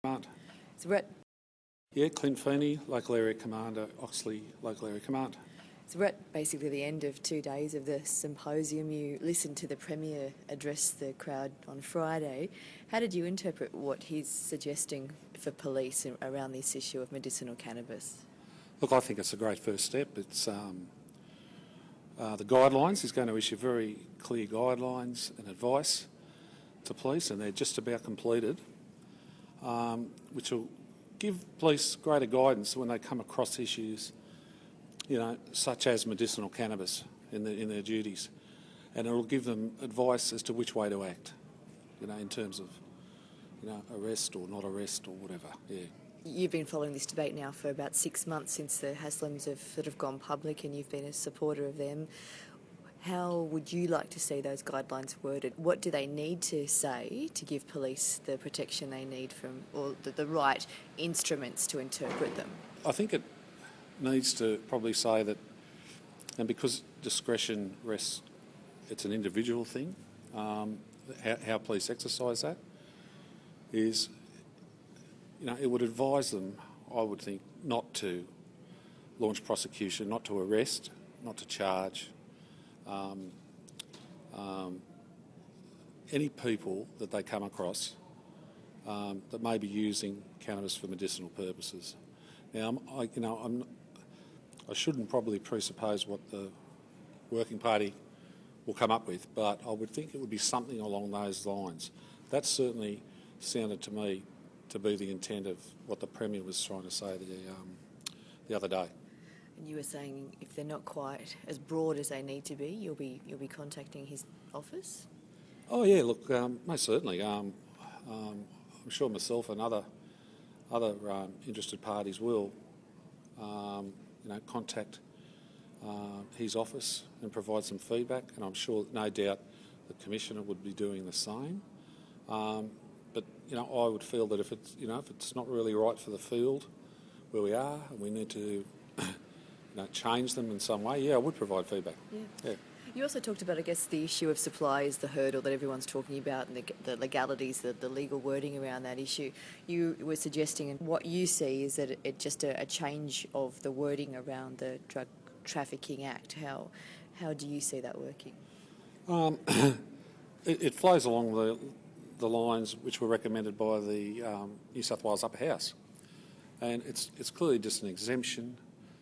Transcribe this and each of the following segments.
Command. So we're at, Yeah, Clint Feeney, Local Area Commander, Oxley, Local Area Command. so we're at basically the end of 2 days of the symposium. You listened to the Premier address the crowd on Friday. How did you interpret what he's suggesting for police around this issue of medicinal cannabis? Look, I think it's a great first step. It's the guidelines. He's going to issue very clear guidelines and advice to police, and they're just about completed, which will give police greater guidance when they come across issues, such as medicinal cannabis in their duties, and it will give them advice as to which way to act, in terms of, arrest or not arrest or whatever. Yeah. You've been following this debate now for about 6 months since the Haslams have sort of gone public, and you've been a supporter of them. How would you like to see those guidelines worded? What do they need to say to give police the protection they need from, or the right instruments to interpret them? I think it needs to probably say that, and because discretion rests, it's an individual thing, how police exercise that is, it would advise them, I would think, not to launch prosecution, not to arrest, not to charge any people that they come across that may be using cannabis for medicinal purposes. Now, I shouldn't probably presuppose what the Working Party will come up with, but I would think it would be something along those lines. That certainly sounded to me to be the intent of what the Premier was trying to say the other day. And you were saying if they're not quite as broad as they need to be, you'll be contacting his office? Oh yeah, look, most certainly. I'm sure myself and other interested parties will, contact his office and provide some feedback, and I'm sure, no doubt, the Commissioner would be doing the same. But I would feel that if it's not really right for the field where we are, and we need to, change them in some way, I would provide feedback. Yeah. You also talked about, I guess, the issue of supply is the hurdle that everyone's talking about, and the legalities, the legal wording around that issue. You were suggesting, and what you see is that it's just a change of the wording around the Drug Trafficking Act. How do you see that working? It flows along the lines which were recommended by the New South Wales Upper House, and it's clearly just an exemption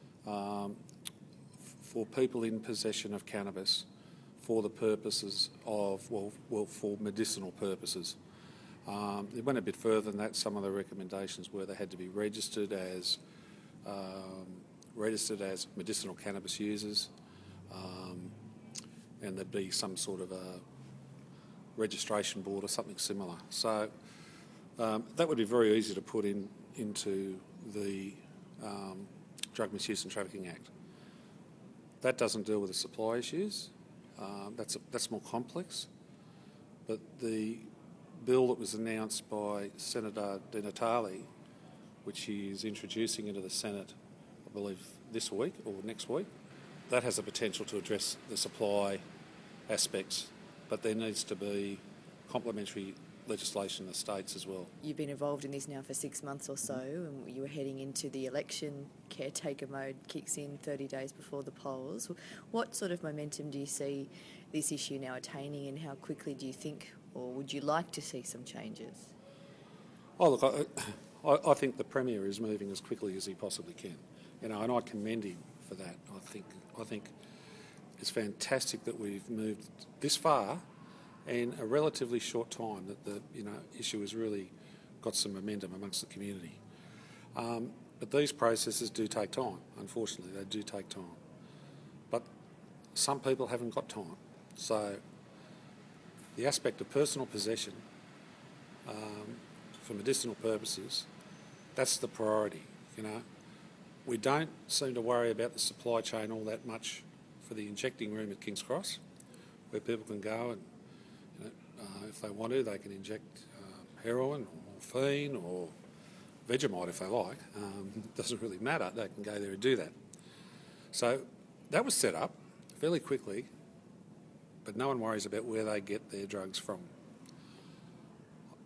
for people in possession of cannabis for the purposes of, for medicinal purposes. It went a bit further than that. Some of the recommendations were they had to be registered as medicinal cannabis users, and there'd be some sort of a registration board or something similar. So that would be very easy to put into the Drug Misuse and Trafficking Act. That doesn't deal with the supply issues. That's more complex. But the bill that was announced by Senator Di Natale, which he is introducing into the Senate, I believe this week or next week, that has the potential to address the supply aspects, but there needs to be complementary legislation in the states as well. You've been involved in this now for 6 months or so, and you were heading into the election. Caretaker mode kicks in 30 days before the polls. What sort of momentum do you see this issue now attaining, and how quickly do you think, or would you like to see some changes? Oh look, I think the Premier is moving as quickly as he possibly can, and I commend him for that. I think it's fantastic that we've moved this far in a relatively short time, that the issue has really got some momentum amongst the community. But these processes do take time. Unfortunately, they do take time. But some people haven't got time. So the aspect of personal possession for medicinal purposes, that's the priority. We don't seem to worry about the supply chain all that much for the injecting room at King's Cross, where people can go and, if they want to, they can inject heroin or morphine or Vegemite if they like. It doesn't really matter. They can go there and do that. So that was set up fairly quickly, but no one worries about where they get their drugs from.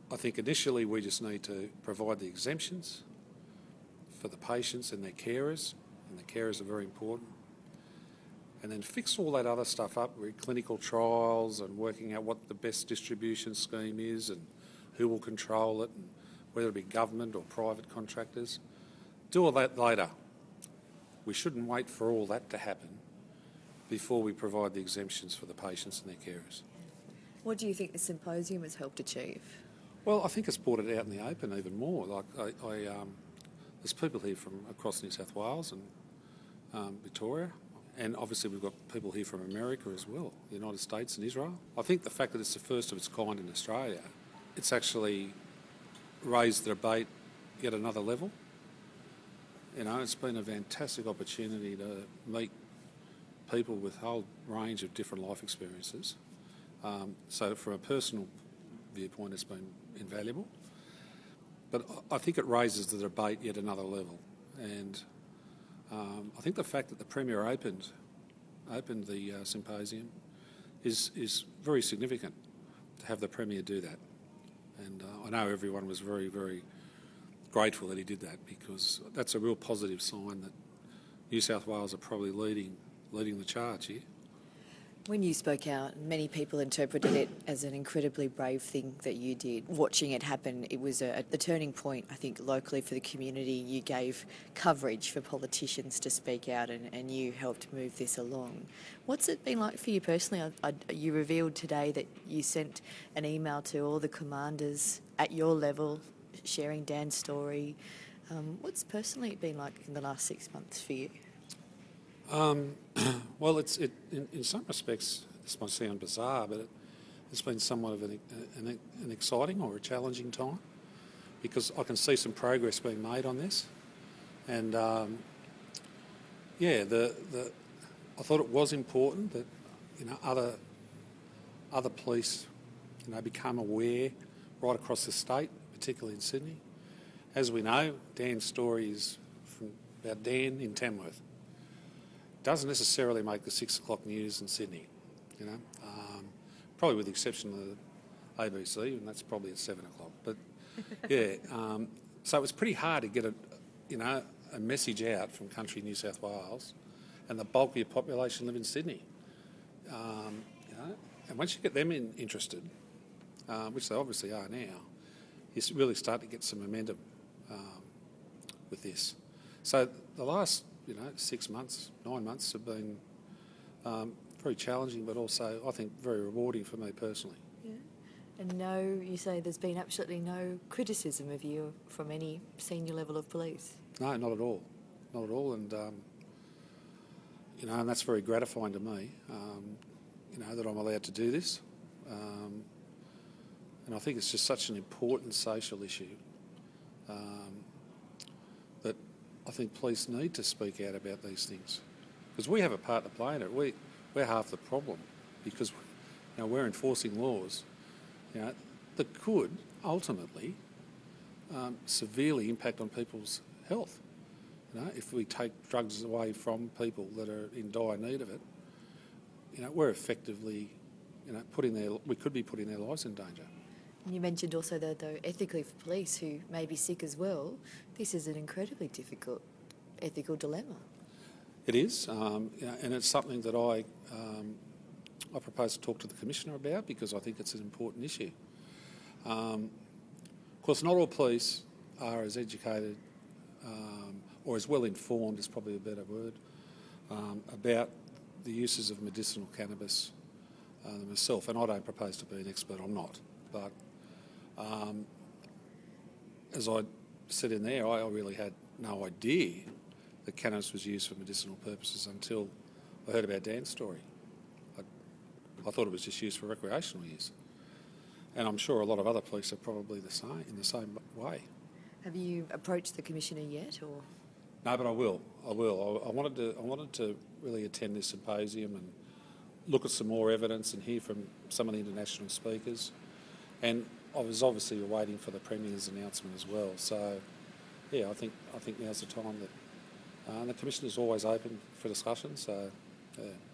I think initially we just need to provide the exemptions for the patients and their carers, and the carers are very important, and then fix all that other stuff up with clinical trials and working out what the best distribution scheme is and who will control it and whether it be government or private contractors. Do all that later. We shouldn't wait for all that to happen before we provide the exemptions for the patients and their carers. What do you think the symposium has helped achieve? Well, I think it's brought it out in the open even more. Like there's people here from across New South Wales and Victoria, and obviously we've got people here from America as well, the United States and Israel. I think the fact that it's the first of its kind in Australia, it's actually raised the debate yet another level. You know, it's been a fantastic opportunity to meet people with a whole range of different life experiences. So from a personal viewpoint, it's been invaluable. But I think it raises the debate yet another level. And I think the fact that the Premier opened the symposium is very significant to have the Premier do that. And I know everyone was very, very grateful that he did that, because that's a real positive sign that New South Wales are probably leading the charge here. When you spoke out, many people interpreted it as an incredibly brave thing that you did. Watching it happen, it was the turning point, I think, locally for the community. You gave coverage for politicians to speak out, and you helped move this along. What's it been like for you personally? You revealed today that you sent an email to all the commanders at your level, sharing Dan's story. What's personally been like in the last 6 months for you? Well, in some respects, this might sound bizarre, but it's been somewhat of an exciting or a challenging time, because I can see some progress being made on this. And I thought it was important that other police become aware right across the state, particularly in Sydney. As we know, Dan's story is about Dan in Tamworth. Doesn't necessarily make the 6 o'clock news in Sydney, probably with the exception of the ABC, and that's probably at 7 o'clock. But so it was pretty hard to get a message out from country New South Wales, and the bulk of your population live in Sydney. And once you get them interested, which they obviously are now, you really start to get some momentum with this. So the last 6 months, 9 months have been very challenging, but also, I think, very rewarding for me personally. Yeah. And you say there's been absolutely no criticism of you from any senior level of police? No, not at all. Not at all. And, and that's very gratifying to me, that I'm allowed to do this. And I think it's just such an important social issue that I think police need to speak out about these things, because we have a part to play in it. We're half the problem, because we're enforcing laws that could ultimately severely impact on people's health. If we take drugs away from people that are in dire need of it, we're effectively we could be putting their lives in danger. And you mentioned also, though, ethically for police who may be sick as well, this is an incredibly difficult ethical dilemma. It is, and it's something that I propose to talk to the Commissioner about, because I think it's an important issue. Of course, not all police are as educated or as well informed, is probably a better word, about the uses of medicinal cannabis myself, and I don't propose to be an expert, I'm not. But as I said in there, I really had no idea that cannabis was used for medicinal purposes until I heard about Dan's story. I thought it was just used for recreational use. And I'm sure a lot of other police are probably in the same way. Have you approached the Commissioner yet, or...? No, but I will. I wanted to really attend this symposium and look at some more evidence and hear from some of the international speakers. And I was obviously waiting for the Premier's announcement as well. So, I think now's the time that the Commissioner's always open for discussion. So, yeah.